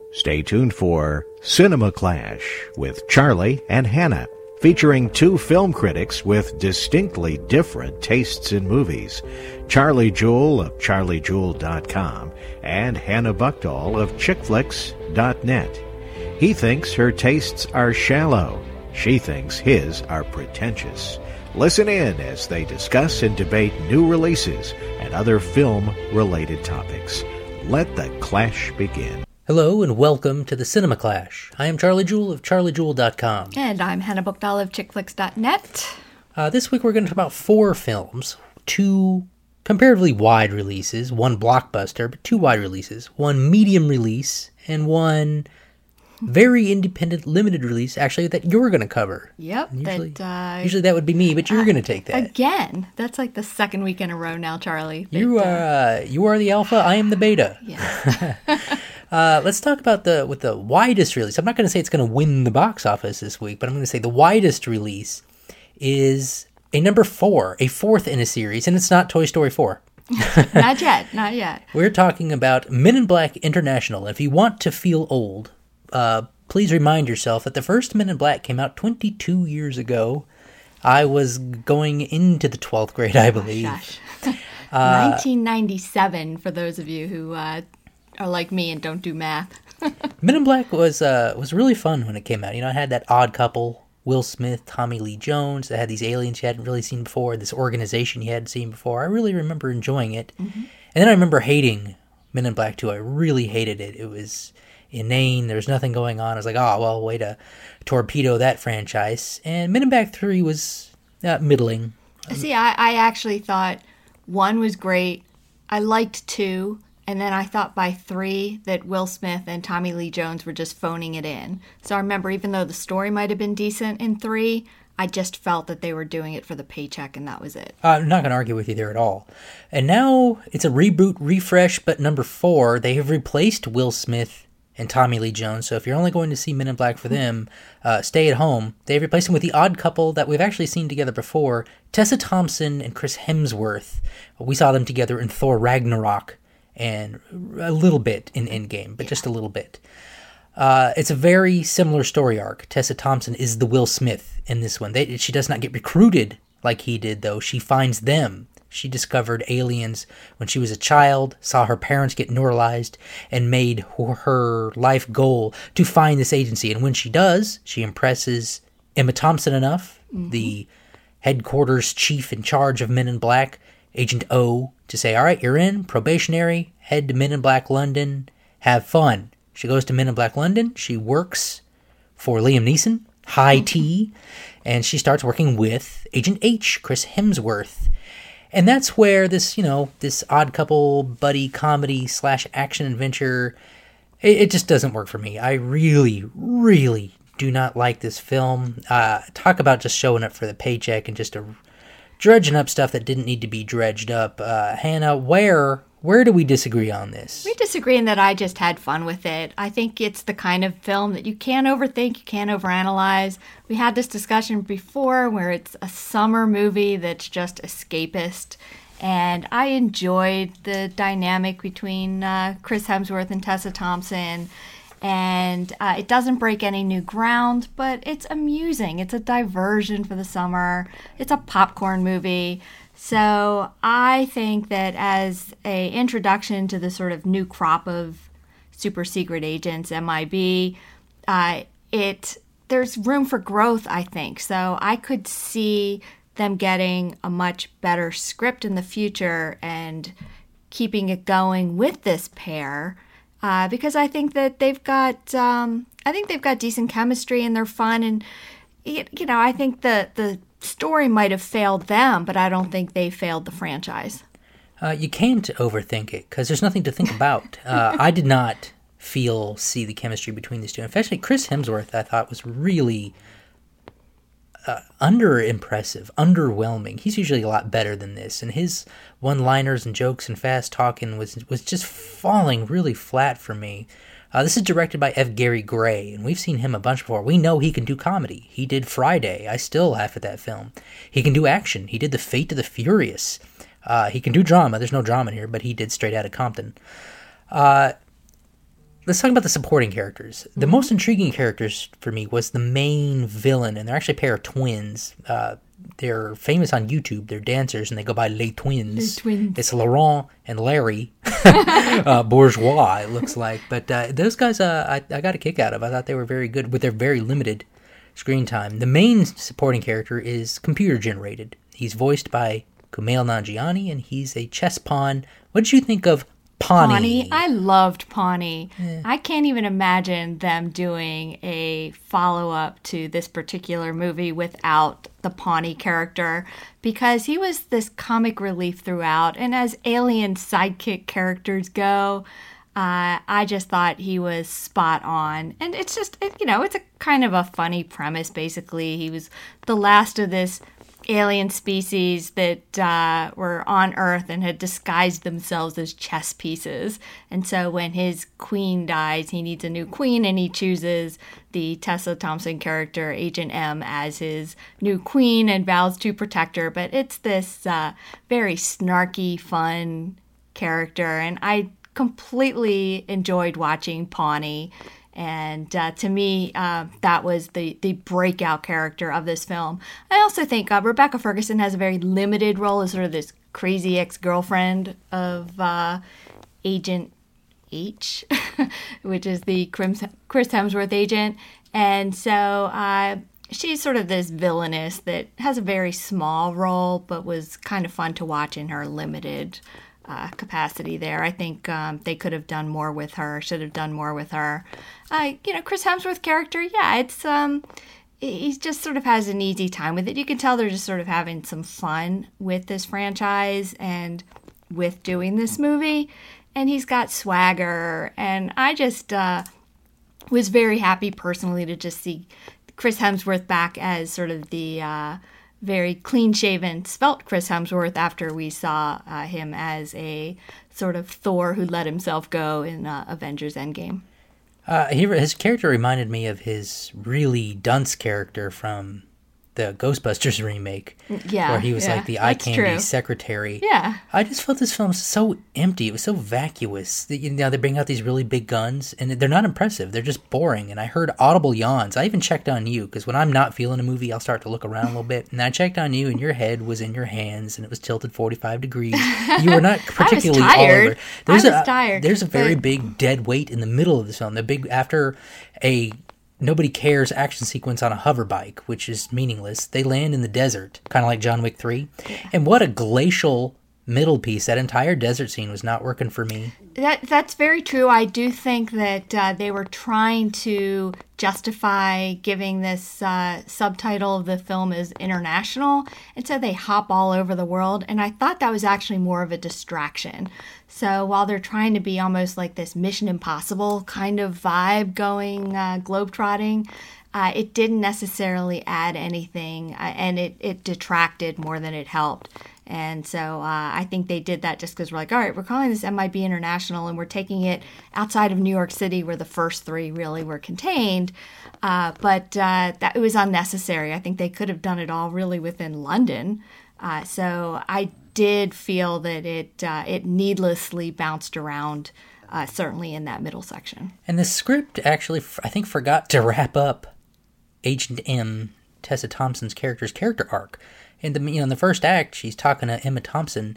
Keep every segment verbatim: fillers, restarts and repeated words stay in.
Stay tuned for Cinema Clash with Charlie and Hannah, featuring two film critics with distinctly different tastes in movies. Charlie Jewell of charlie jewell dot com and Hannah Buchdahl of chick flicks dot net. He thinks her tastes are shallow. She thinks his are pretentious. Listen in as they discuss and debate new releases and other film-related topics. Let the clash begin. Hello and welcome to the Cinema Clash. I am Charlie Jewell of charlie jewell dot com. And I'm Hannah Buchdahl of chick flicks dot net. Uh, this week we're going to talk about four films, two comparatively wide releases, one blockbuster, but two wide releases, one medium release, and one very independent limited release, actually, that you're going to cover. Yep. Usually that, uh, usually that would be me, but you're uh, going to take that. Again. That's like the second week in a row now, Charlie. That, you, are, uh, you are the alpha, I am the beta. Yeah. Uh, let's talk about the with the widest release. I'm not going to say it's going to win the box office this week, but I'm going to say the widest release is a number four, a fourth in a series, and it's not Toy Story four. Not yet, not yet. We're talking about Men in Black International. If you want to feel old, uh, please remind yourself that the first Men in Black came out twenty-two years ago. I was going into the twelfth grade, I believe. Oh, gosh. uh, nineteen ninety-seven, for those of you who... Uh, are like me and don't do math. Men in Black was uh, was really fun when it came out. You know, it had that odd couple, Will Smith, Tommy Lee Jones, that had these aliens you hadn't really seen before, this organization you hadn't seen before. I really remember enjoying it. Mm-hmm. And then I remember hating Men in Black two. I really hated it. It was inane. There was nothing going on. I was like, oh, well, way to torpedo that franchise. And Men in Black three was uh, middling. See, I, I actually thought one was great. I liked two. And then I thought by three that Will Smith and Tommy Lee Jones were just phoning it in. So I remember, even though the story might have been decent in three, I just felt that they were doing it for the paycheck, and that was it. Uh, I'm not going to argue with you there at all. And now it's a reboot, refresh, but number four, they have replaced Will Smith and Tommy Lee Jones. So if you're only going to see Men in Black for them, uh, stay at home. They've replaced them with the odd couple that we've actually seen together before, Tessa Thompson and Chris Hemsworth. We saw them together in Thor Ragnarok. And a little bit in Endgame, but just a little bit. Uh, it's a very similar story arc. Tessa Thompson is the Will Smith in this one. They, she does not get recruited like he did, though. She finds them. She discovered aliens when she was a child, saw her parents get neuralized, and made her life goal to find this agency. And when she does, she impresses Emma Thompson enough, mm-hmm. the headquarters chief in charge of Men in Black, Agent O, to say, all right, you're in, probationary, head to Men in Black London, have fun. She goes to Men in Black London, she works for Liam Neeson, High T, and she starts working with Agent H, Chris Hemsworth. And that's where this, you know, this odd couple buddy comedy slash action adventure, it, it just doesn't work for me. I really, really do not like this film. Uh, talk about just showing up for the paycheck and just a... dredging up stuff that didn't need to be dredged up. Uh, Hannah, where where do we disagree on this? We disagree in that I just had fun with it. I think it's the kind of film that you can't overthink, you can't overanalyze. We had this discussion before where it's a summer movie that's just escapist. And I enjoyed the dynamic between uh, Chris Hemsworth and Tessa Thompson. And uh, it doesn't break any new ground, but it's amusing. It's a diversion for the summer. It's a popcorn movie. So I think that as a introduction to the sort of new crop of super secret agents, M I B, uh, it there's room for growth, I think. So I could see them getting a much better script in the future and keeping it going with this pair. Uh, because I think that they've got, um, I think they've got decent chemistry and they're fun, and you know, I think the the story might have failed them, but I don't think they failed the franchise. Uh, you can't overthink it because there's nothing to think about. Uh, I did not feel see the chemistry between these two. Especially Chris Hemsworth, I thought was really uh, under-impressive, underwhelming. He's usually a lot better than this, and his one-liners and jokes and fast talking was was just falling really flat for me. Uh, this is directed by F. Gary Gray, and we've seen him a bunch before. We know he can do comedy. He did Friday. I still laugh at that film. He can do action. He did The Fate of the Furious. Uh, he can do drama. There's no drama in here, but he did Straight Outta Compton. Uh, let's talk about the supporting characters. The mm-hmm. most intriguing characters for me was the main villain, and they're actually a pair of twins. Uh, they're famous on YouTube. They're dancers, and they go by Les Twins. Les Twins. It's Laurent and Larry uh, Bourgeois, it looks like. But uh, those guys uh, I, I got a kick out of. I thought they were very good with their very limited screen time. The main supporting character is computer-generated. He's voiced by Kumail Nanjiani, and he's a chess pawn. What did you think of Pawnee? Pawnee. I loved Pawnee. Yeah. I can't even imagine them doing a follow-up to this particular movie without the Pawnee character, because he was this comic relief throughout. And as alien sidekick characters go, uh, I just thought he was spot on. And it's just, it, you know, it's a kind of a funny premise, basically. He was the last of this alien species that uh, were on Earth and had disguised themselves as chess pieces. And so when his queen dies, he needs a new queen, and he chooses the Tessa Thompson character, Agent M, as his new queen and vows to protect her. But it's this uh, very snarky, fun character, and I completely enjoyed watching Pawnee. And uh, to me, uh, that was the, the breakout character of this film. I also think uh, Rebecca Ferguson has a very limited role as sort of this crazy ex-girlfriend of uh, Agent H, which is the Chris Hemsworth agent. And so uh, she's sort of this villainess that has a very small role, but was kind of fun to watch in her limited Uh, capacity there. I think um, they could have done more with her, should have done more with her. Uh, you know, Chris Hemsworth character, yeah, it's, um, he just sort of has an easy time with it. You can tell they're just sort of having some fun with this franchise and with doing this movie. And he's got swagger. And I just uh, was very happy personally to just see Chris Hemsworth back as sort of the uh, very clean-shaven, svelte Chris Hemsworth after we saw uh, him as a sort of Thor who let himself go in uh, Avengers Endgame. Uh, he, his character reminded me of his really dunce character from the Ghostbusters remake. Yeah, where he was yeah, like the eye candy true. secretary. Yeah. I just felt this film was so empty. It was so vacuous. You know, they bring out these really big guns, and they're not impressive. They're just boring. And I heard audible yawns. I even checked on you, because when I'm not feeling a movie, I'll start to look around a little bit. And I checked on you, and your head was in your hands, and it was tilted forty-five degrees. You were not particularly I was tired. all over. There's I was a, tired. There's a very but... big dead weight in the middle of the film. The big, after a nobody cares action sequence on a hover bike, which is meaningless. They land in the desert, kind of like John Wick three. Yeah. And what a glacial middle piece. That entire desert scene was not working for me. That That's very true. I do think that uh, they were trying to justify giving this uh, subtitle of the film as international, and so they hop all over the world, and I thought that was actually more of a distraction. So while they're trying to be almost like this Mission Impossible kind of vibe going uh, globetrotting, uh, it didn't necessarily add anything, uh, and it, it detracted more than it helped. And so uh, I think they did that just because we're like, all right, we're calling this M I B International, and we're taking it outside of New York City where the first three really were contained. Uh, but uh, that it was unnecessary. I think they could have done it all really within London. Uh, so I did feel that it uh, it needlessly bounced around, uh, certainly in that middle section. And the script actually, I think, forgot to wrap up Agent M, Tessa Thompson's character's character arc. In the you know in the first act, she's talking to Emma Thompson,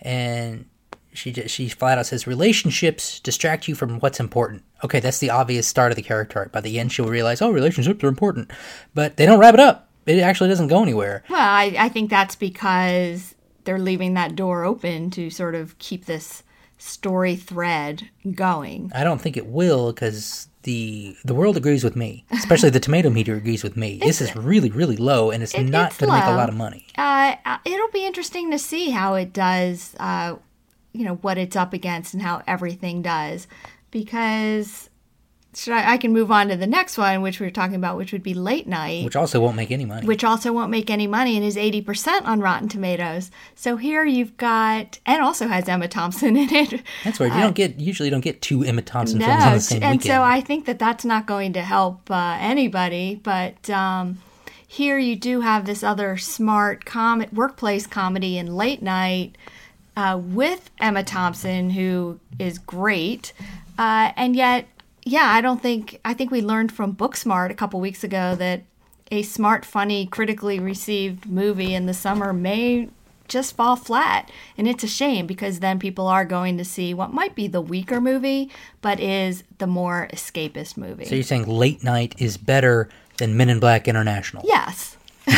and she just, she flat out says, "Relationships distract you from what's important." Okay, that's the obvious start of the character arc. By the end, she'll realize, oh, relationships are important, but they don't wrap it up. It actually doesn't go anywhere. Well, I, I think that's because they're leaving that door open to sort of keep this story thread going. I don't think it will, because the the world agrees with me, especially the tomato meter agrees with me. This is really, really low, and it's it, not going to make a lot of money. Uh, it'll be interesting to see how it does, uh, you know, what it's up against and how everything does, because... Should I, I can move on to the next one, which we were talking about, which would be Late Night. Which also won't make any money. Which also won't make any money and is eighty percent on Rotten Tomatoes. So here you've got, and also has Emma Thompson in it. That's weird. You uh, don't get, usually don't get two Emma Thompson no, films on the same and weekend. So I think that that's not going to help uh, anybody. But um, here you do have this other smart com- workplace comedy in Late Night uh, with Emma Thompson, who is great. Uh, and yet... yeah, I don't think, I think we learned from Booksmart a couple weeks ago that a smart, funny, critically received movie in the summer may just fall flat. And it's a shame because then people are going to see what might be the weaker movie, but is the more escapist movie. So you're saying Late Night is better than Men in Black International? Yes.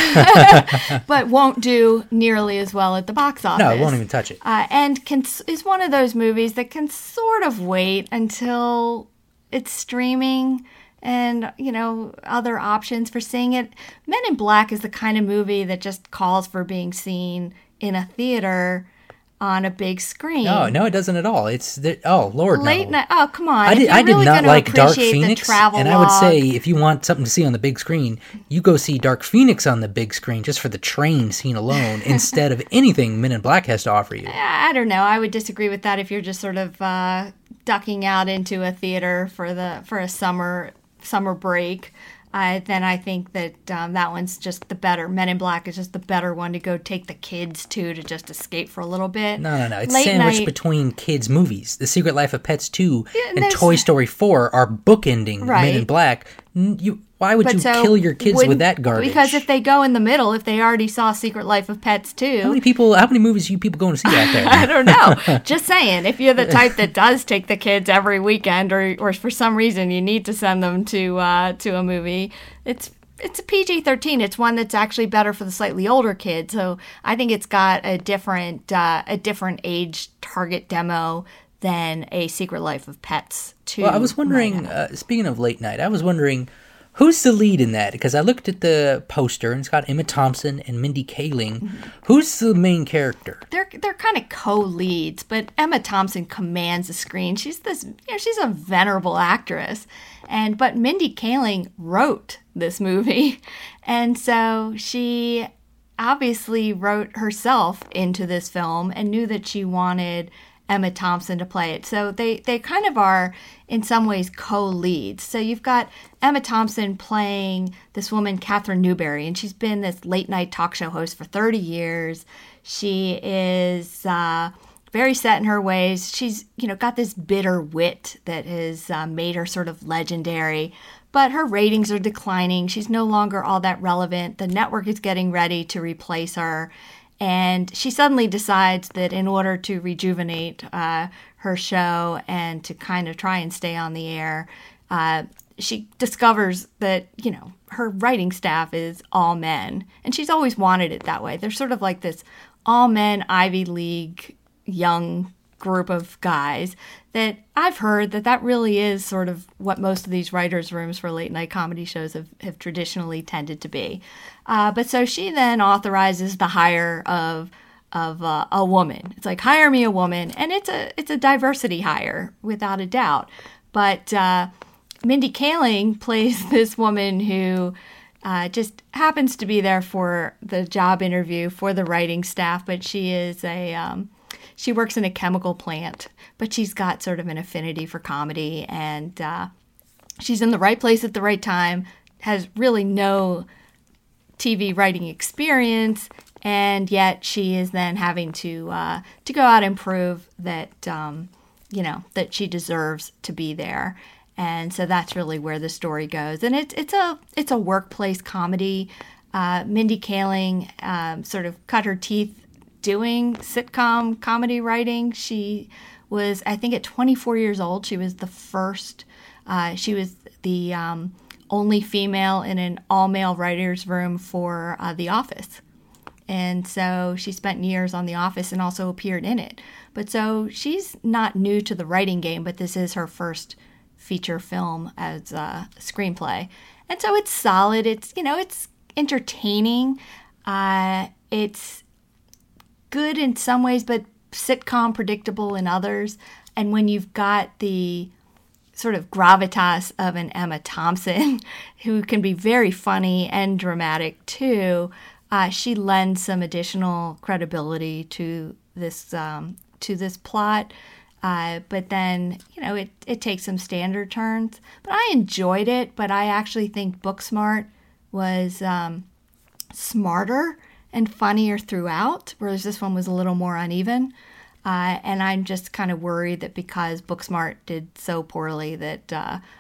But won't do nearly as well at the box office. No, it won't even touch it. Uh, and can, is one of those movies that can sort of wait until it's streaming and, you know, other options for seeing it. Men in Black is the kind of movie that just calls for being seen in a theater on a big screen. No, no, it doesn't at all. It's the, oh Lord, Late no. night. Oh, come on! I did. I did really not like Dark Phoenix, and I would say if you want something to see on the big screen, you go see Dark Phoenix on the big screen just for the train scene alone, instead of anything Men in Black has to offer you. I don't know. I would disagree with that if you're just sort of uh, ducking out into a theater for the for a summer summer break. Uh, then I think that um, that one's just the better. Men in Black is just the better one to go take the kids to to just escape for a little bit. No, no, no. It's Late sandwiched night, between kids' movies. The Secret Life of Pets two Yeah, and and there's- Toy Story four are bookending Men in Right. Black. N- You, why would but you so kill your kids with wouldn't- that garbage? Because if they go in the middle, if they already saw Secret Life of Pets how two, many people? How many movies are you people going to see out there? I don't know. Just saying, if you're the type that does take the kids every weekend, or or for some reason you need to send them to uh, to a movie, it's it's a P G thirteen. It's one that's actually better for the slightly older kids. So I think it's got a different uh, a different age target demo than a Secret Life of Pets two. Well, I was wondering, might have. uh, speaking of Late Night, I was wondering, who's the lead in that? Because I looked at the poster, and it's got Emma Thompson and Mindy Kaling. Mm-hmm. Who's the main character? They're they're kind of co-leads, but Emma Thompson commands the screen. She's this, you know, she's a venerable actress, and but Mindy Kaling wrote this movie, and so she obviously wrote herself into this film and knew that she wanted Emma Thompson to play it. So they, they kind of are, in some ways, co-leads. So you've got Emma Thompson playing this woman, Catherine Newberry, and she's been this late-night talk show host for thirty years. She is uh, very set in her ways. She's, you know, got this bitter wit that has uh, made her sort of legendary. But her ratings are declining. She's no longer all that relevant. The network is getting ready to replace her. And she suddenly decides that in order to rejuvenate uh, her show and to kind of try and stay on the air, uh, she discovers that, you know, her writing staff is all men. And she's always wanted it that way. They're sort of like this all men Ivy League young group of guys that I've heard that that really is sort of what most of these writers' rooms for late night comedy shows have, have traditionally tended to be. Uh, but so she then authorizes the hire of of uh, a woman. It's like, hire me a woman, and it's a it's a diversity hire without a doubt. But uh, Mindy Kaling plays this woman who uh, just happens to be there for the job interview for the writing staff, but she is a um, she works in a chemical plant, but she's got sort of an affinity for comedy, and uh, she's in the right place at the right time, has really no T V writing experience, and yet she is then having to uh, to go out and prove that um, you know that she deserves to be there, and so that's really where the story goes. And it's it's a it's a workplace comedy. Uh, Mindy Kaling um, sort of cut her teeth doing sitcom comedy writing. She was, I think, at twenty-four years old, she was the first. Uh, she was the um, only female in an all-male writers' room for uh, The Office. And so she spent years on The Office and also appeared in it. But so she's not new to the writing game, but this is her first feature film as a screenplay. And so it's solid. It's, you know, it's entertaining. Uh, it's good in some ways, but sitcom predictable in others. And when you've got the sort of gravitas of an Emma Thompson, who can be very funny and dramatic too, uh, she lends some additional credibility to this um, to this plot. Uh, but then, you know, it, it takes some standard turns. But I enjoyed it, but I actually think Booksmart was um, smarter and funnier throughout, whereas this one was a little more uneven. Uh, and I'm just kind of worried that because Booksmart did so poorly that uh,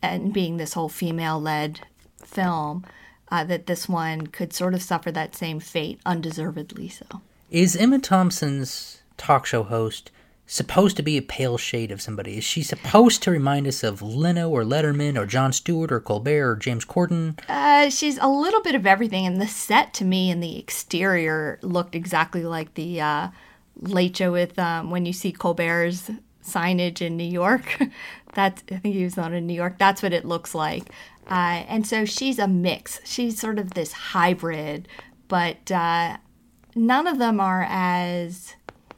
and being this whole female-led film, uh, that this one could sort of suffer that same fate, undeservedly so. Is Emma Thompson's talk show host supposed to be a pale shade of somebody? Is she supposed to remind us of Leno or Letterman or Jon Stewart or Colbert or James Corden? Uh, she's a little bit of everything, and the set to me and the exterior looked exactly like the uh, Late Show with um, when you see Colbert's signage in New York. That's, I think he was on in New York. That's what it looks like. Uh, and so she's a mix. She's sort of this hybrid, but uh, none of them are as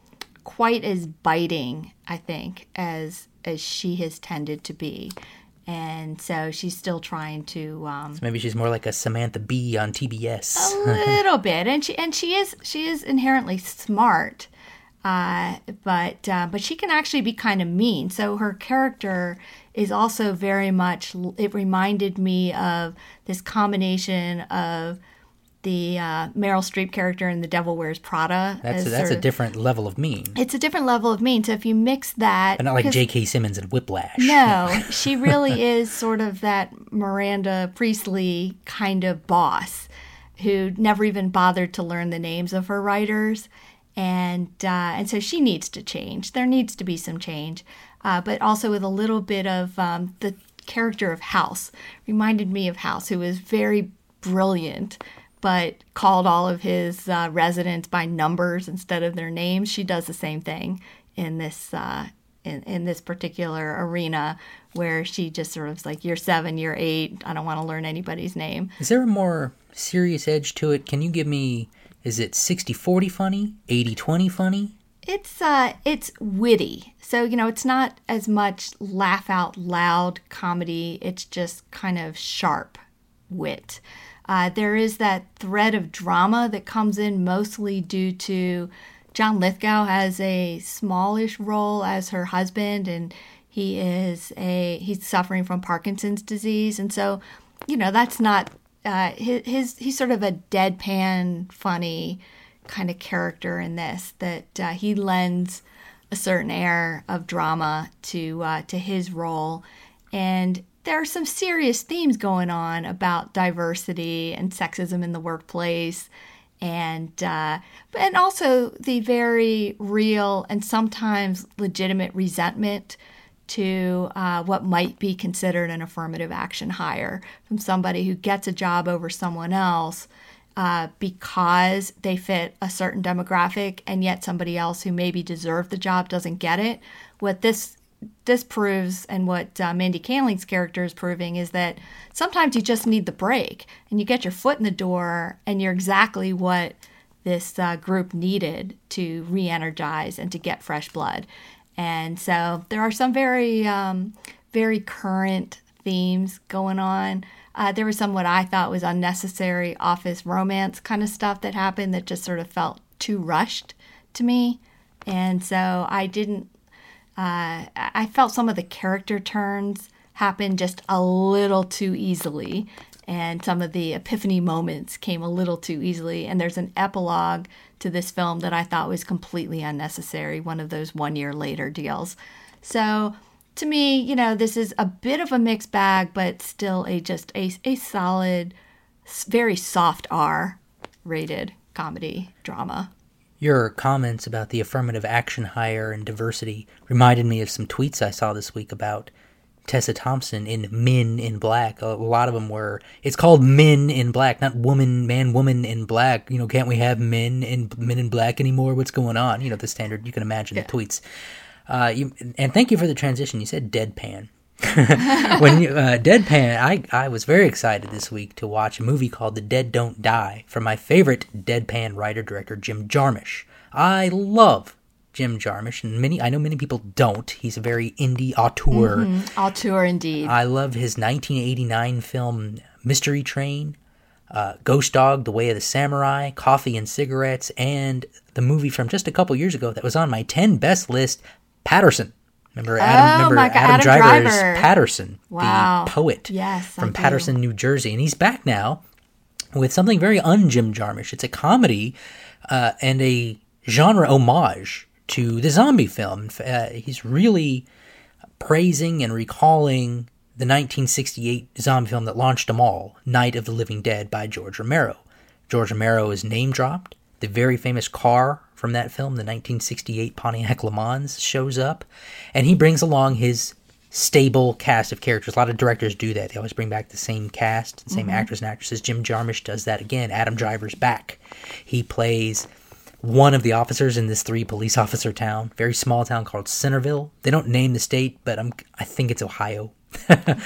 quite as biting, I think, as as she has tended to be. And so she's still trying to um, so maybe she's more like a Samantha Bee on T B S. A little bit. And she and she is she is inherently smart. Uh, but uh, but she can actually be kind of mean. So her character is also very much, it reminded me of this combination of the uh, Meryl Streep character in The Devil Wears Prada. That's a, that's a of, different level of mean. It's a different level of mean. So if you mix that... But not like J K. Simmons and Whiplash. No, she really is sort of that Miranda Priestley kind of boss who never even bothered to learn the names of her writers. And uh, and so she needs to change. There needs to be some change. Uh, but also with a little bit of um, the character of House. Reminded me of House, who was very brilliant, but called all of his uh, residents by numbers instead of their names. She does the same thing in this uh, in, in this particular arena, where she just sort of is like, you're seven, you're eight, I don't want to learn anybody's name. Is there a more serious edge to it? Can you give me, is it sixty forty funny, eighty twenty funny? It's uh, it's witty. So, you know, it's not as much laugh out loud comedy. It's just kind of sharp wit. Uh, there is that thread of drama that comes in mostly due to John Lithgow has a smallish role as her husband, and he is a he's suffering from Parkinson's disease, and so, you know, that's not uh, his, his he's sort of a deadpan, funny kind of character in this, that uh, he lends a certain air of drama to uh, to his role. And there are some serious themes going on about diversity and sexism in the workplace, and uh, and also the very real and sometimes legitimate resentment to uh, what might be considered an affirmative action hire from somebody who gets a job over someone else Uh, because they fit a certain demographic, and yet somebody else who maybe deserved the job doesn't get it. What this this proves, and what uh, Mindy Kaling's character is proving, is that sometimes you just need the break, and you get your foot in the door, and you're exactly what this uh, group needed to re-energize and to get fresh blood. And so there are some very, um, very current themes going on. Uh, there was some what I thought was unnecessary office romance kind of stuff that happened that just sort of felt too rushed to me. And so I didn't, uh, I felt some of the character turns happened just a little too easily. And some of the epiphany moments came a little too easily. And there's an epilogue to this film that I thought was completely unnecessary, one of those one year later deals. So to me, you know, this is a bit of a mixed bag, but still a just a, a solid, very soft R rated comedy drama. Your comments about the affirmative action hire and diversity reminded me of some tweets I saw this week about Tessa Thompson in Men in Black. A lot of them were, it's called Men in Black, not woman, man, woman in black. You know, can't we have men in Men in Black anymore? What's going on? You know, the standard, you can imagine yeah. the tweets. Uh, you, and thank you for the transition. You said deadpan. when you, uh, deadpan, I, I was very excited this week to watch a movie called The Dead Don't Die from my favorite deadpan writer-director, Jim Jarmusch. I love Jim Jarmusch, and many I know many people don't. He's a very indie auteur. Mm-hmm. Auteur, indeed. I love his nineteen eighty-nine film Mystery Train, uh, Ghost Dog, The Way of the Samurai, Coffee and Cigarettes, and the movie from just a couple years ago that was on my ten best list, Patterson. Remember Adam, oh, remember my God, Adam, Adam Driver's Driver. Patterson, Wow. the poet yes, from Patterson, New Jersey. And he's back now with something very un-Jim Jarmusch. It's a comedy uh, and a genre homage to the zombie film. Uh, he's really praising and recalling the nineteen sixty-eight zombie film that launched them all, Night of the Living Dead by George Romero. George Romero is name-dropped. The very famous car from that film, the nineteen sixty-eight Pontiac Le Mans, shows up. And he brings along his stable cast of characters. A lot of directors do that. They always bring back the same cast, the same mm-hmm. actors and actresses. Jim Jarmusch does that again. Adam Driver's back. He plays one of the officers in this three police officer town, very small town called Centerville. They don't name the state, but I'm, I think it's Ohio. uh,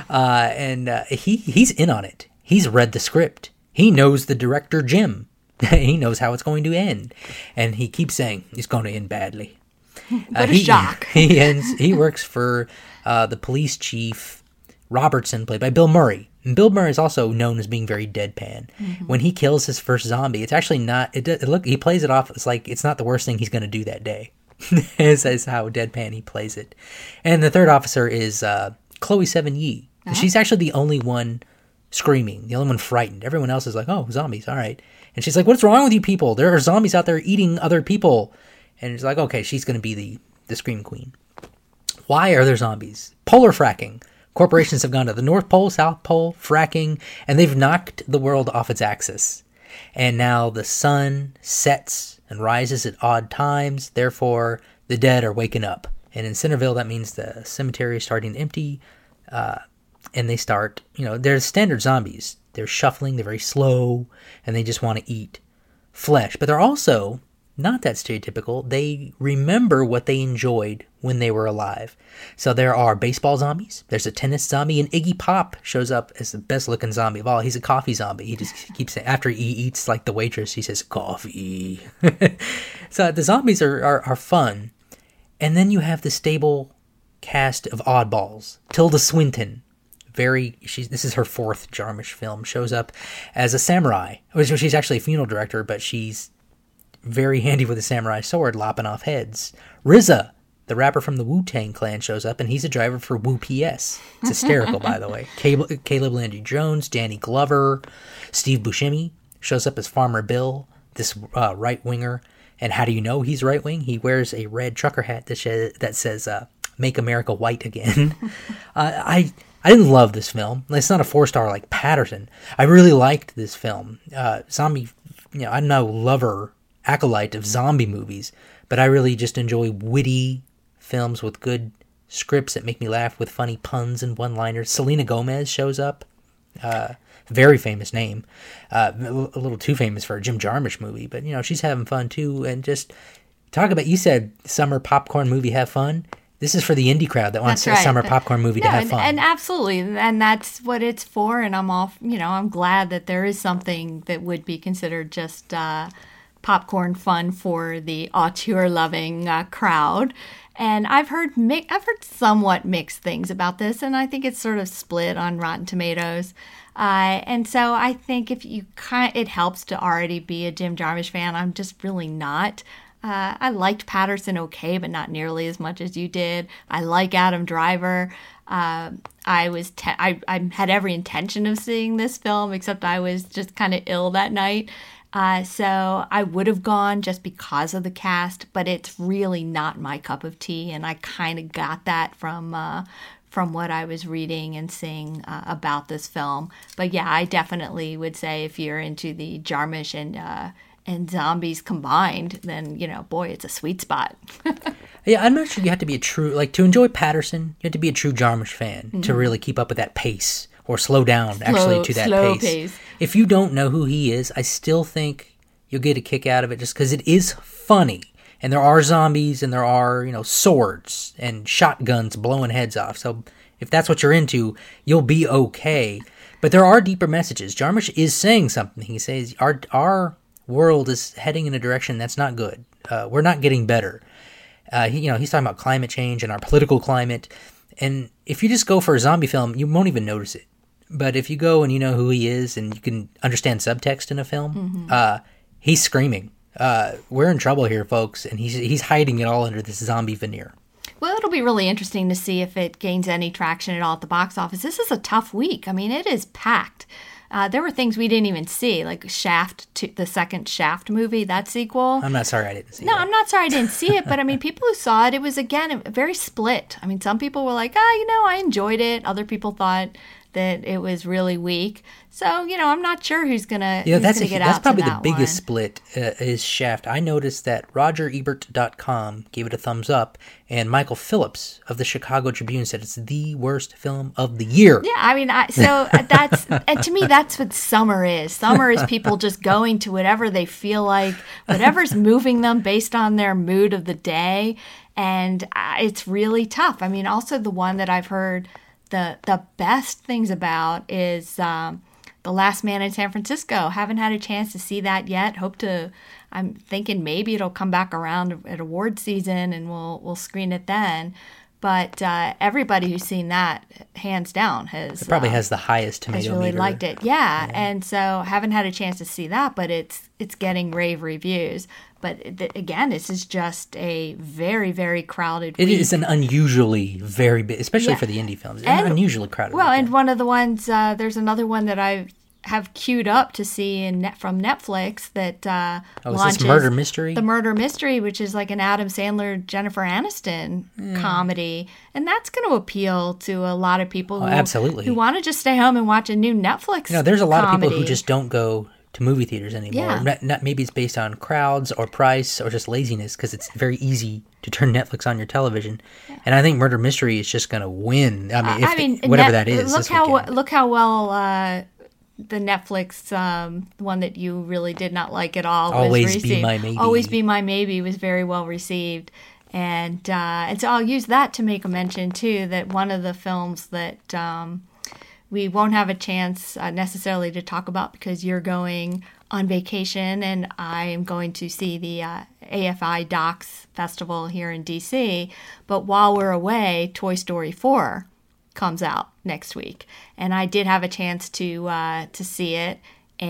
and uh, he he's in on it. He's read the script. He knows the director, Jim. He knows how it's going to end. And he keeps saying, it's going to end badly. What uh, a he, shock. he, ends, he works for uh, the police chief, Robertson, played by Bill Murray. And Bill Murray is also known as being very deadpan. Mm-hmm. When he kills his first zombie, it's actually not, it, it look he plays it off, it's like it's not the worst thing he's going to do that day. is, is how deadpan he plays it. And the third officer is uh, Chloe Sevigny. Uh-huh. She's actually the only one screaming, the only one frightened. Everyone else is like, oh, zombies, all right. And she's like, what's wrong with you people? There are zombies out there eating other people. And it's like, okay, she's going to be the, the scream queen. Why are there zombies? Polar fracking. Corporations have gone to the North Pole, South Pole, fracking, and they've knocked the world off its axis. And now the sun sets and rises at odd times. Therefore, the dead are waking up. And in Centerville, that means the cemetery is starting to empty. Uh, and they start, you know, they're standard zombies. They're shuffling, they're very slow, and they just want to eat flesh. But they're also not that stereotypical. They remember what they enjoyed when they were alive. So there are baseball zombies, there's a tennis zombie, and Iggy Pop shows up as the best looking zombie of all. He's a coffee zombie. He just keeps saying, after he eats like the waitress, he says, coffee. So the zombies are, are, are fun. And then you have the stable cast of oddballs. Tilda Swinton. Very, she's, this is her fourth Jarmusch film, shows up as a samurai. She's actually a funeral director, but she's very handy with a samurai sword, lopping off heads. R Z A, the rapper from the Wu-Tang Clan, shows up, and he's a driver for Wu P S. It's hysterical, by the way. Caleb, Caleb Landry Jones, Danny Glover, Steve Buscemi shows up as Farmer Bill, this uh, right-winger. And how do you know he's right-wing? He wears a red trucker hat that, sh- that says, uh, Make America White Again. uh, I... I didn't love this film. It's not a four-star like Patterson. I really liked this film. Uh, zombie, you know, I'm no lover, acolyte of zombie movies, but I really just enjoy witty films with good scripts that make me laugh with funny puns and one-liners. Selena Gomez shows up. Uh, very famous name. Uh, a little too famous for a Jim Jarmusch movie, but, you know, she's having fun too. And just talk about, you said summer popcorn movie, have fun. This is for the indie crowd that wants that's a right. summer popcorn movie no, to have and, fun. And absolutely, and that's what it's for. And I'm all, you know, I'm glad that there is something that would be considered just uh, popcorn fun for the auteur-loving uh, crowd. And I've heard mi- I've heard somewhat mixed things about this, and I think it's sort of split on Rotten Tomatoes. Uh, and so I think if you kind, it helps to already be a Jim Jarmusch fan. I'm just really not. Uh, I liked Patterson okay, but not nearly as much as you did. I like Adam Driver. Uh, I was te- I, I had every intention of seeing this film, except I was just kind of ill that night. Uh, so I would have gone just because of the cast, but it's really not my cup of tea, and I kind of got that from uh, from what I was reading and seeing uh, about this film. But yeah, I definitely would say if you're into the Jarmusch and uh, and zombies combined, then, you know, boy, it's a sweet spot. Yeah, I'm not sure you have to be a true, like, to enjoy Patterson, you have to be a true Jarmusch fan mm-hmm. to really keep up with that pace, or slow down, slow, actually, to that slow pace. pace. If you don't know who he is, I still think you'll get a kick out of it just because it is funny. And there are zombies, and there are, you know, swords and shotguns blowing heads off. So if that's what you're into, you'll be okay. But there are deeper messages. Jarmusch is saying something. He says, our our world is heading in a direction that's not good. Uh, we're not getting better. Uh, he, you know, he's talking about climate change and our political climate. And if you just go for a zombie film, you won't even notice it. But if you go and you know who he is and you can understand subtext in a film, mm-hmm. uh, he's screaming. Uh, we're in trouble here, folks. And he's he's hiding it all under this zombie veneer. Well, it'll be really interesting to see if it gains any traction at all at the box office. This is a tough week. I mean, it is packed. Uh, there were things we didn't even see, like Shaft, to the second Shaft movie, that sequel. I'm not sorry I didn't see no, that. No, I'm not sorry I didn't see it, but I mean, people who saw it, it was, again, very split. I mean, some people were like, ah, you know, I enjoyed it. Other people thought that it was really weak. So, you know, I'm not sure who's going to yeah, that's get a, out That's probably that the biggest one. split uh, is Shaft. I noticed that Roger Ebert dot com gave it a thumbs up, and Michael Phillips of the Chicago Tribune said it's the worst film of the year. Yeah, I mean, I, so that's, and to me, that's what summer is. Summer is people just going to whatever they feel like, whatever's moving them based on their mood of the day. And uh, it's really tough. I mean, also the one that I've heard the the best things about is um, The Last Man in San Francisco. Haven't had a chance to see that yet. Hope to, I'm thinking maybe it'll come back around at award season and we'll we'll screen it then. But uh, everybody who's seen that, hands down, has It probably uh, has the highest tomato has really meter. liked it. Yeah. yeah, and so haven't had a chance to see that, but it's it's getting rave reviews. But th- again, this is just a very, very crowded It week. is an unusually very big, especially Yeah. for the indie films, And- an unusually crowded Well, weekend. and one of the ones, uh, there's another one that I have queued up to see in net, from Netflix that uh, Oh, is launches this Murder Mystery? The Murder Mystery, which is like an Adam Sandler, Jennifer Aniston comedy, and that's going to appeal to a lot of people Oh, who absolutely. who want to just stay home and watch a new Netflix. You know, there's a lot of people who comedy. just don't go to movie theaters anymore. Yeah. Not, not, maybe it's based on crowds or price or just laziness because it's very easy to turn Netflix on your television. Yeah. And I think Murder Mystery is just going to win. I mean, if I mean, the, whatever Net- that is. Look this how weekend. look how well uh, the Netflix um, one that you really did not like at all. Always was Be received. My Maybe. Always Be My Maybe was very well received, and uh, and so I'll use that to make a mention too. That one of the films that um, we won't have a chance uh, necessarily to talk about because you're going on vacation and I am going to see the uh, A F I Docs Festival here in D C. But while we're away, Toy Story four comes out next week, and I did have a chance to uh, to see it.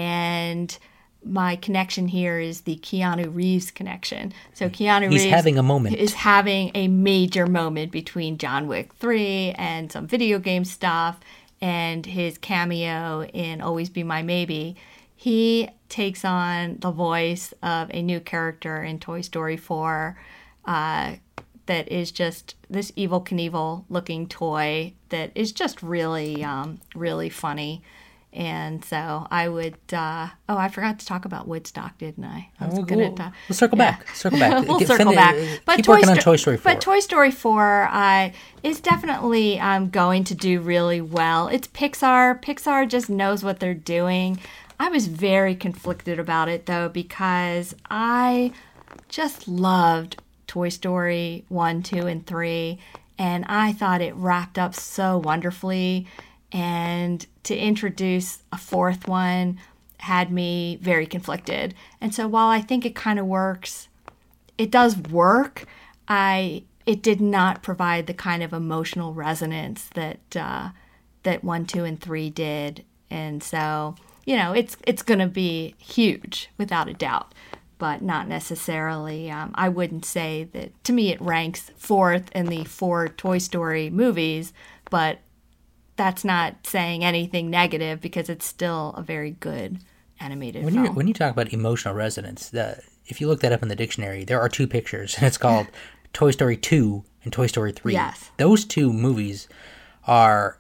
And my connection here is the Keanu Reeves connection. So Keanu He's Reeves having a moment. is having a major moment between John Wick three and some video game stuff and his cameo in Always Be My Maybe. He takes on the voice of a new character in Toy Story four uh, that is just this Evel Knievel looking toy that is just really, um, really funny. And so I would, uh, oh, I forgot to talk about Woodstock, didn't I? I was We'll, going we'll, to we'll circle back. Circle back. we'll Get- circle fin- back. uh, But keep Toy working on Sto- Toy Story four. But Toy Story four uh, is definitely um, going to do really well. It's Pixar. Pixar just knows what they're doing. I was very conflicted about it, though, because I just loved Toy Story one, two, and three, and I thought it wrapped up so wonderfully. And to introduce a fourth one had me very conflicted. And so while I think it kind of works, it does work, I it did not provide the kind of emotional resonance that uh, that one, two, and three did. And so, you know, it's it's going to be huge without a doubt, but not necessarily. Um, I wouldn't say that. To me, it ranks fourth in the four Toy Story movies, but that's not saying anything negative because it's still a very good animated When film. you when you talk about emotional resonance, the, if you look that up in the dictionary, there are two pictures, and it's called Toy Story two and Toy Story three. Yes. Those two movies are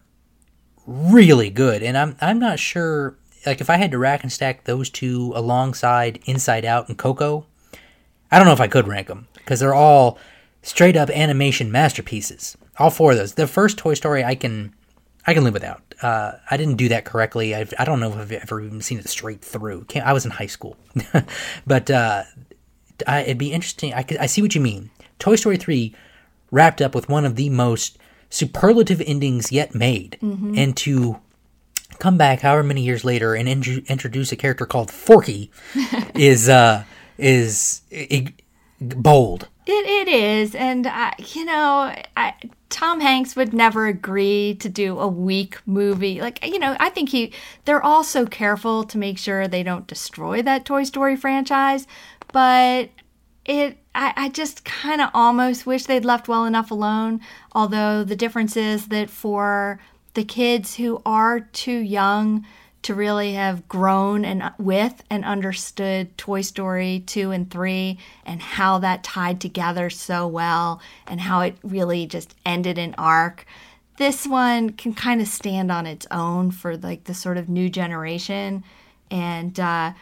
really good, and I'm I'm not sure. Like, if I had to rack and stack those two alongside Inside Out and Coco, I don't know if I could rank them because they're all straight up animation masterpieces. All four of those. The first Toy Story, I can. I can live without. Uh, I didn't do that correctly. I've, I don't know if I've ever even seen it straight through. Can't, I was in high school. but uh, I, it'd be interesting. I, could, I see what you mean. Toy Story three wrapped up with one of the most superlative endings yet made. Mm-hmm. And to come back however many years later and in- introduce a character called Forky is, uh, is uh, bold. It it is, and I, you know, I, Tom Hanks would never agree to do a weak movie. Like, you know, I think he they're all so careful to make sure they don't destroy that Toy Story franchise, but it I, I just kind of almost wish they'd left well enough alone. Although the difference is that for the kids who are too young to really have grown and with and understood Toy Story two and three and how that tied together so well and how it really just ended an arc, this one can kind of stand on its own for like the sort of new generation. And uh,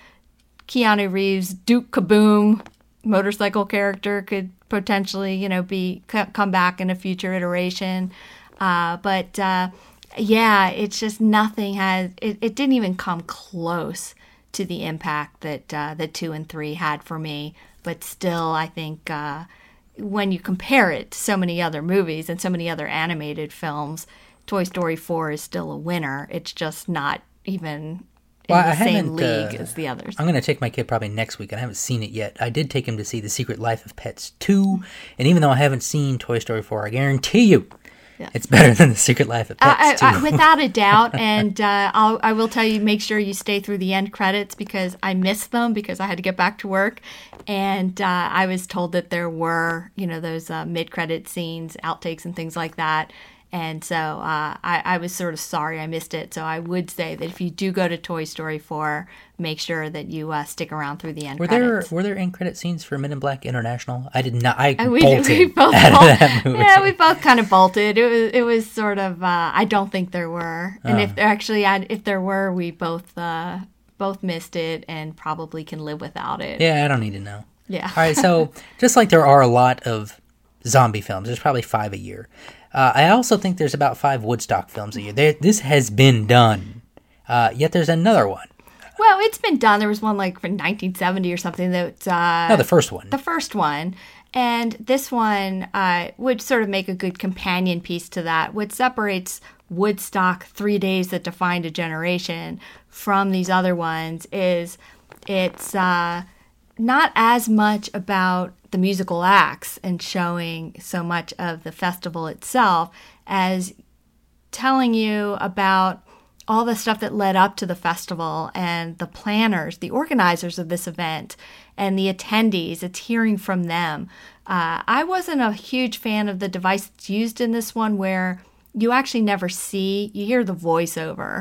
Keanu Reeves' Duke Kaboom motorcycle character could potentially, you know, be come back in a future iteration. Uh, but uh, yeah, it's just nothing has. It, it didn't even come close to the impact that uh, the two and three had for me. But still, I think uh, when you compare it to so many other movies and so many other animated films, Toy Story four is still a winner. It's just not even in well, the I same league uh, as the others. I'm going to take my kid probably next week, and I haven't seen it yet. I did take him to see The Secret Life of Pets two, and even though I haven't seen Toy Story four, I guarantee you yeah. it's better than The Secret Life of Pets uh, I, two. I, without a doubt, and uh, I'll, I will tell you, make sure you stay through the end credits because I missed them because I had to get back to work, and uh, I was told that there were, you know, those uh, mid-credit scenes, outtakes and things like that. And so uh, I, I was sort of sorry I missed it. So I would say that if you do go to Toy Story four, make sure that you uh, stick around through the end were credits. There, were there end credit scenes for Men in Black International? I did not. I we, bolted we both out bolt, of that movie. Yeah, we both kind of bolted. It was it was sort of, uh, I don't think there were. And Oh. if there actually, if there were, we both uh, both missed it and probably can live without it. Yeah, I don't need to know. Yeah. All right, so just like there are a lot of zombie films, there's probably five a year. Uh, I also think there's about five Woodstock films a year. There, this has been done. Uh, yet there's another one. Well, it's been done. There was one like from nineteen seventy or something that... Uh, No, the first one. The first one. And this one uh, would sort of make a good companion piece to that. What separates Woodstock, Three Days That Defined a Generation, from these other ones is it's uh, not as much about the musical acts and showing so much of the festival itself as telling you about all the stuff that led up to the festival and the planners, the organizers of this event, and the attendees. It's hearing from them. Uh, I wasn't a huge fan of the device that's used in this one where you actually never see, you hear the voiceover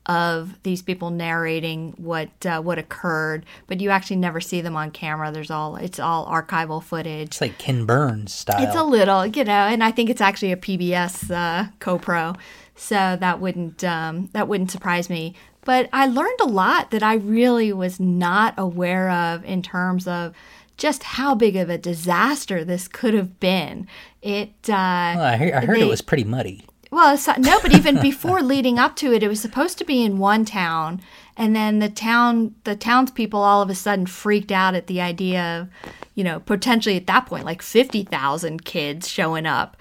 of these people narrating what uh, what occurred, but you actually never see them on camera. There's all it's all archival footage. It's like Ken Burns style. It's a little, you know, and I think it's actually a P B S uh, co-pro, so that wouldn't um, that wouldn't surprise me. But I learned a lot that I really was not aware of in terms of just how big of a disaster this could have been. It. Uh, well, I heard, I heard they, it was pretty muddy. Well, it's, no, but even before leading up to it, it was supposed to be in one town, and then the town, the townspeople all of a sudden freaked out at the idea of, you know, potentially at that point like fifty thousand kids showing up,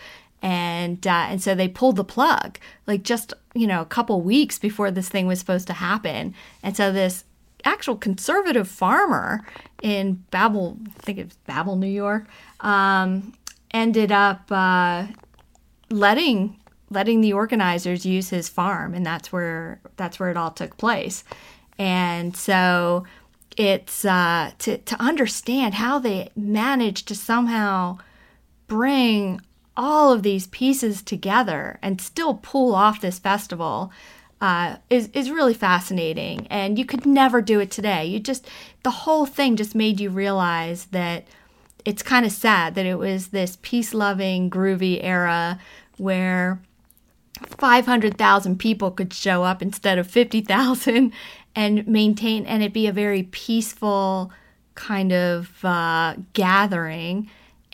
and uh, and so they pulled the plug, like just you know a couple weeks before this thing was supposed to happen, and so this actual conservative farmer in Babel, I think it's Babel, New York, um, ended up uh, letting. letting the organizers use his farm, and that's where that's where it all took place. And so it's uh, to to understand how they managed to somehow bring all of these pieces together and still pull off this festival uh, is is really fascinating. And you could never do it today. You just the whole thing just made you realize that it's kind of sad that it was this peace-loving, groovy era where five hundred thousand people could show up instead of fifty thousand and maintain, and it be a very peaceful kind of uh, gathering.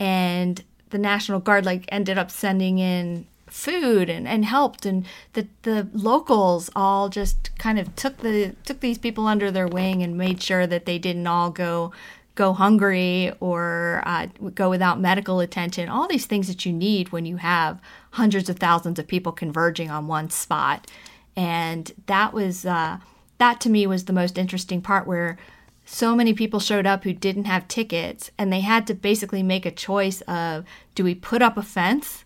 And the National Guard like ended up sending in food and, and helped, and the the locals all just kind of took the took these people under their wing and made sure that they didn't all go go hungry or uh, go without medical attention, all these things that you need when you have hundreds of thousands of people converging on one spot. And that was, uh, that to me was the most interesting part, where so many people showed up who didn't have tickets, and they had to basically make a choice of, do we put up a fence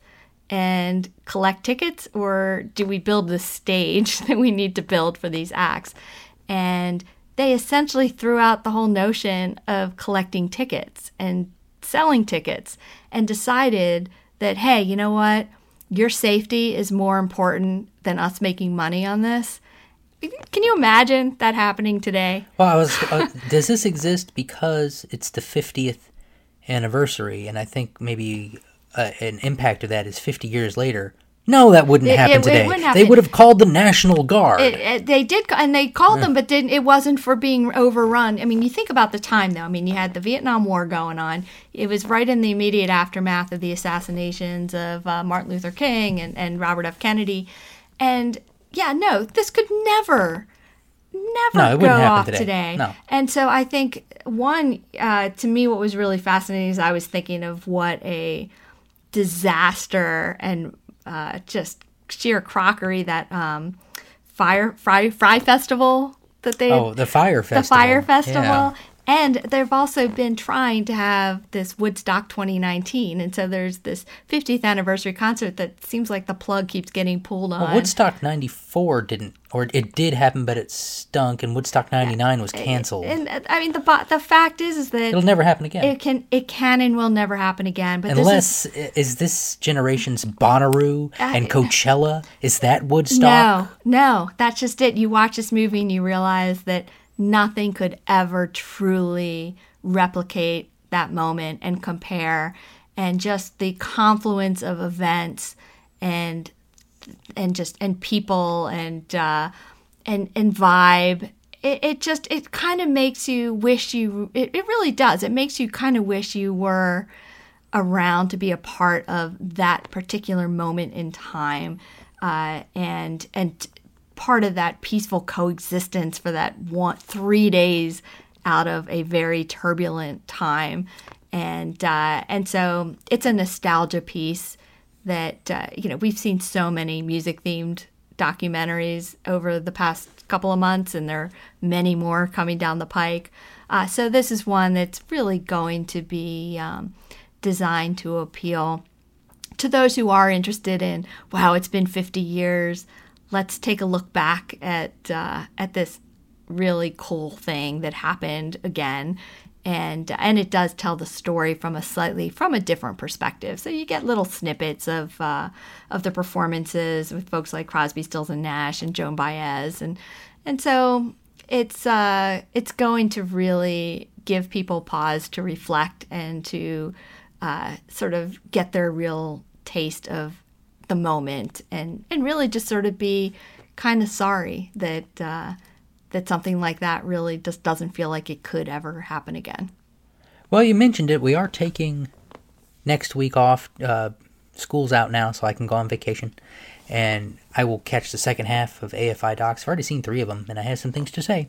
and collect tickets, or do we build the stage that we need to build for these acts? And they essentially threw out the whole notion of collecting tickets and selling tickets and decided that, hey, you know what? Your safety is more important than us making money on this. Can you imagine that happening today? Well, I was. Uh, does this exist because it's the fiftieth anniversary, and I think maybe uh, an impact of that is fifty years later? No, that wouldn't It- happen it- it today. wouldn't happen. They would have called the National Guard. It, it, they did, and they called them, but didn't, it wasn't for being overrun. I mean, you think about the time, though. I mean, you had the Vietnam War going on. It was right in the immediate aftermath of the assassinations of uh, Martin Luther King and, and Robert F. Kennedy. And, yeah, no, this could never, never No, it go wouldn't happen off today. today. No. And so I think, one, uh, to me, what was really fascinating is I was thinking of what a disaster and uh, just sheer crockery that um, fire fry fry festival that they oh, the Fire Festival. the fire festival. Yeah. And they've also been trying to have this Woodstock twenty nineteen. And so there's this fiftieth anniversary concert that seems like the plug keeps getting pulled on. Well, Woodstock ninety-four didn't, or it did happen, but it stunk, and Woodstock ninety-nine was canceled. And uh, I mean, the bo- the fact is, is that It'll never happen again. it can it can and will never happen again. But this Unless, is, this generation's Bonnaroo and I- Coachella? Is that Woodstock? No, no, that's just it. You watch this movie and you realize that nothing could ever truly replicate that moment and compare, and just the confluence of events and and just and people and uh, and and vibe. It, it just it kind of makes you wish you. It, it really does. It makes you kind of wish you were around to be a part of that particular moment in time, uh, and and part of that peaceful coexistence for that one three days out of a very turbulent time, and uh, and so it's a nostalgia piece that uh, you know we've seen so many music themed documentaries over the past couple of months, and there are many more coming down the pike. Uh, so this is one that's really going to be um, designed to appeal to those who are interested in, wow, it's been fifty years. Let's take a look back at uh, at this really cool thing that happened again, and and it does tell the story from a slightly from a different perspective. So you get little snippets of uh, of the performances with folks like Crosby, Stills and Nash and Joan Baez, and and so it's uh, it's going to really give people pause to reflect and to uh, sort of get their real taste of the moment, and, and really just sort of be kind of sorry that uh, that something like that really just doesn't feel like it could ever happen again. Well, you mentioned it. We are taking next week off. Uh, school's out now, so I can go on vacation. And I will catch the second half of A F I Docs. I've already seen three of them, and I have some things to say.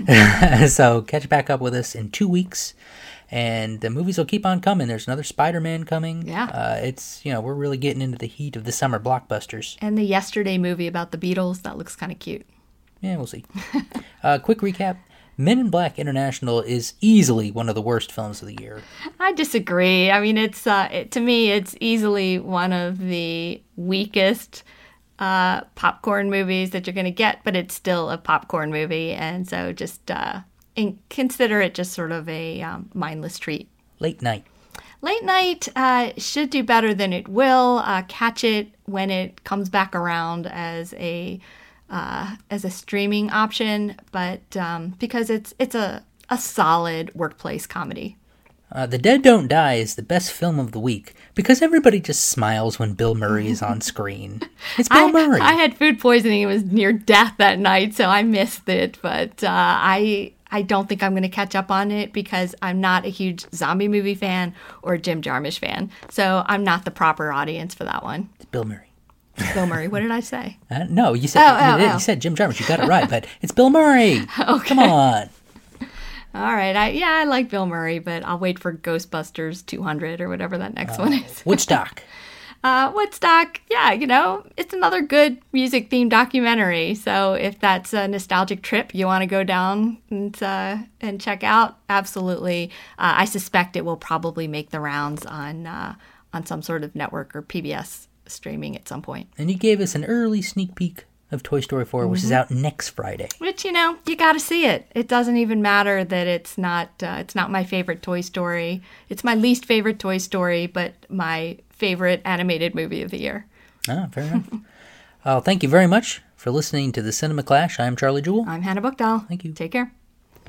So catch back up with us in two weeks. And the movies will keep on coming. There's another Spider-Man coming. Yeah. Uh, it's, you know, we're really getting into the heat of the summer blockbusters. And the Yesterday movie about the Beatles, that looks kind of cute. Yeah, we'll see. uh, quick recap. Men in Black International is easily one of the worst films of the year. I disagree. I mean, it's uh, it, to me, it's easily one of the weakest uh, popcorn movies that you're going to get, but it's still a popcorn movie. And so just uh, in, consider it just sort of a um, mindless treat. Late Night. Late Night uh, should do better than it will. Uh, catch it when it comes back around as a uh, as a streaming option, but um, because it's it's a, a solid workplace comedy. Uh, The Dead Don't Die is the best film of the week because everybody just smiles when Bill Murray is on screen. It's Bill I, Murray. I had food poisoning. It was near death that night, so I missed it. But uh, I I don't think I'm going to catch up on it because I'm not a huge zombie movie fan or Jim Jarmusch fan. So I'm not the proper audience for that one. It's Bill Murray. Bill Murray, what did I say? Uh, no, you said Oh, oh, you, did. oh. you said Jim Jarmusch. You got it right, but it's Bill Murray. Okay. Come on. All right. I, yeah, I like Bill Murray, but I'll wait for Ghostbusters two hundred or whatever that next Uh, one is. Woodstock. Uh, Woodstock, yeah, you know, it's another good music-themed documentary. So if that's a nostalgic trip you want to go down and uh, and check out, absolutely. Uh, I suspect it will probably make the rounds on uh, on some sort of network or P B S streaming at some point. And you gave us an early sneak peek of Toy Story four, which is out next Friday. Which, you know, you got to see it. It doesn't even matter that it's not uh, it's not my favorite Toy Story. It's my least favorite Toy Story, but my favorite animated movie of the year. Ah, fair enough. uh, thank you very much for listening to the Cinema Clash. I'm Charlie Jewell. I'm Hannah Buchdahl. Thank you. Take care.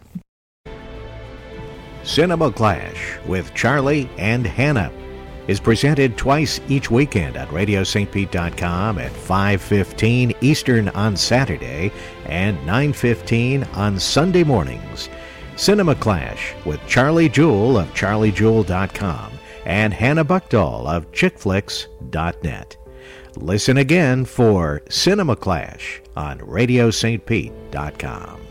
Cinema Clash with Charlie and Hannah is presented twice each weekend on radio st pete dot com at five fifteen Eastern on Saturday and nine fifteen on Sunday mornings. Cinema Clash with Charlie Jewell of charlie jewell dot com and Hannah Buchdahl of chick flicks dot net. Listen again for Cinema Clash on radio st pete dot com.